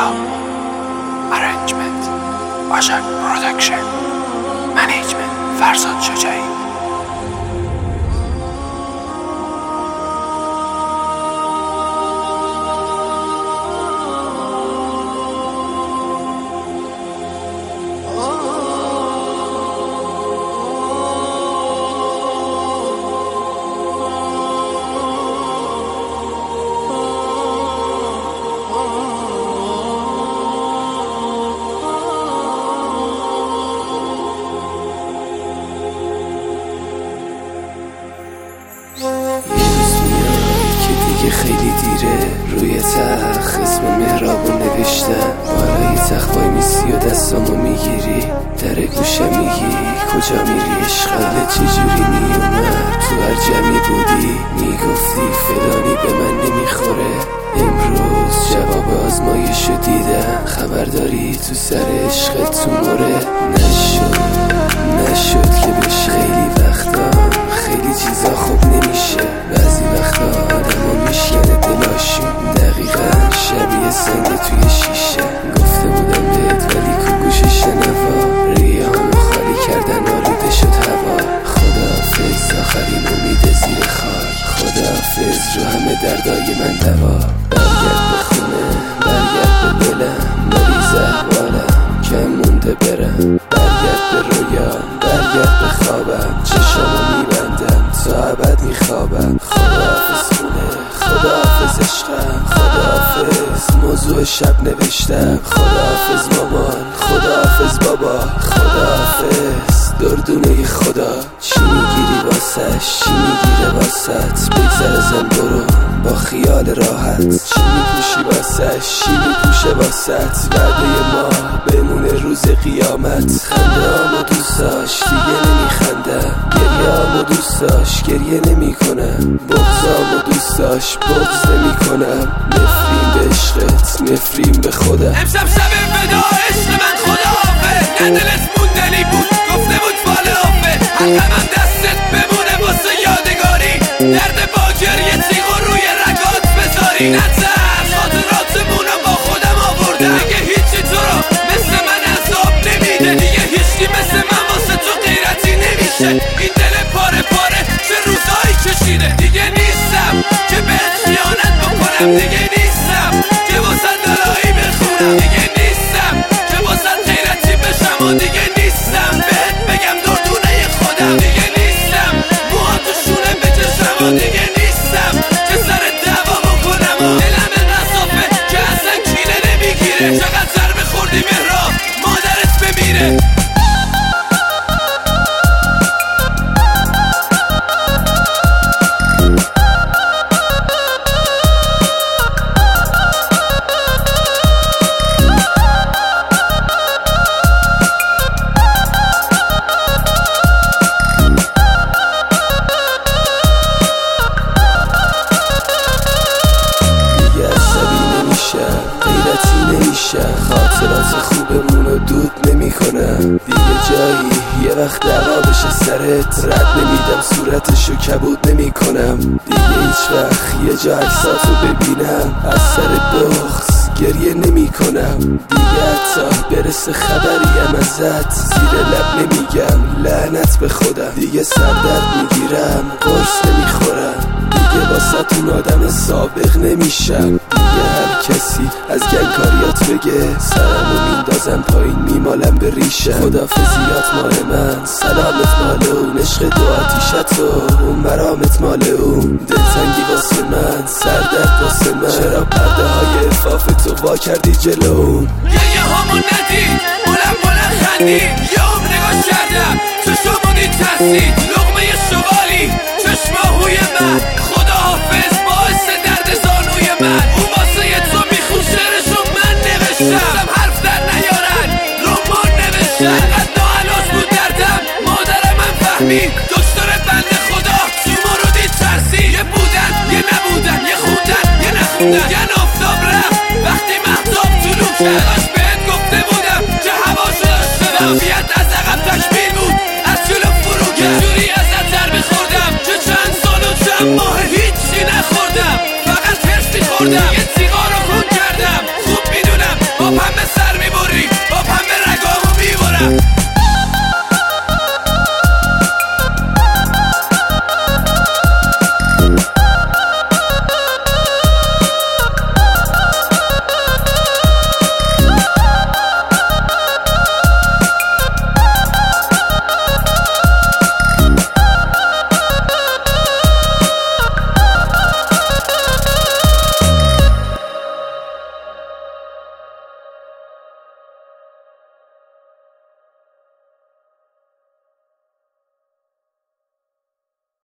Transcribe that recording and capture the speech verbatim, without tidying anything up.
مهراب. ارنجمنت باشک پرودکشن. منیجمنت فرزاد شجاعی. خیلی دیره روی تخت اسم مهرابو نوشتم، بالای تخت وای میسی و دستامو میگیری، در گوشم میگی کجا میری عشقاله چجوری میومد، تو هر جمعی بودی میگفتی فلانی به من نمیخوره، امروز جواب آزمایشو دیدم، خبرداری تو سر عشقت تو مره، نشد نشد که بشه، خیلی وقتا خیلی چیزا خوب نمیشه، بعضی وقتا آدما میشکنه دلاشون، دقیقا شبیه سنگ توی شیشه، گفته بودم بهت ولی کو گوش شنوا، ریه‌هامو خالی کردن آلوده شد هوا، خداحافظ آخرین امید زیر خاک، خداحافظ رو همه دردای من دوا، برگرد به خونه برگرد به دلم، مریض احوالم کم مونده برم، برگرد به رویا برگرد به خوابم، چشامو میبندم تا ابد میخوابم، خداحافظ خونه خداحافظ عشقم، خداحافظ موضوع شب نوشتم، خداحافظ مامان خداحافظ بابا، خداحافظ دردونه خدا، چی میگیری واسش چی میگیره واسط، بگذر ازم برو با خیال راحت، چی میپوشی واسش چی میپوشه واسط، وعده ما بمونه روز قیامت، خنده‌امو دوست داشت دیگه نمیخندم، گریه‌امو دوست داشت گریه نمیکنم، بغضامو دوست داشت بغض نمیکنم، نفرین به عشقت نفرین به خودم، امشب شب ودا عشق من خداحافظ، نه دلت موندنی بود گفته بود فال حافظ، حقم دستت بمونه واسه یادگاری، درد با گریه تیغو روی رگات بذاری، نترس خاطراتمونو با خودم آوردم، دیگه هیچی تو رو مثل من عذاب نمیده، دیگه هیچی مثل من واسه تو غیرتی نمیشه، این دل پاره پاره چه روزایی کشیده، دیگه نیستم که بهت خیانت بکنم، دیگه نیستم که واسه دلایی بخونم، دیگه نیستم که واسه غیرتی بشم، و دیگه نیستم بهت بگم دردونه خودم، دیگه نیستم موها تو شونه بکشم، و دیگه نیستم که سر دعوا بکنم، و دلم انقدر صافه که اصلا کینه نمیگیره، چقدر ضربه خوردی مهراب مادرت بمیره. خاطرات خوبمونو دود نمی کنم، دیگه جایی یه وقت دعوا بشه سرت، رد نمیدم صورتشو کبود نمی کنم، دیگه هیچ وقت یه جا عکساتو ببینم از سر بغض گریه نمی کنم، دیگه حتی برسه خبریم ازت زیر لب نمیگم لعنت به خودم، دیگه سردرد میگیرم قرص نمیخورم، دیگه واسه اون آدم سابق نمیشم، دیگه هر کسی از گنگکاریات بگه سرمو میندازم پایین میمالم به ریشم، خدافزیات مال من سلامت مال اون، عشق دو آتیشت و اون مرامت مال اون، دلتنگی واسه من سردرد واسه من، چرا پرده های افاف تو وا کردی جلو، گریه هامون ندید بلند بلند خندید، یه هم نگاه کردم چشمونی ترسید، لقمه شوالی چشماهوی من، خداحافظ باعث درد زانوی من، اون واسه تو میخون شعرشو من نوشتم، حرف در نیارن رمان نوشتم، قد ناعلاج بود دردم مادر من فهمید، دکتر بنده خدا تو مرودی ترسید، یه بودن یه نبودن یه خوندن یه نخوندن، یه آفتاب رفت وقتی مهتاب طلوع کرد، داشت بهت گفته بودم که هواشو داشته وفیت از عقب تکمیل بود از جلو فرو کرد، جوری ازت ضربه خوردم که چند سال و چند ماه هیچی نخوردم، فقط هرسی خوردم، یه سیگارو خون کردم، خوب میدونم نه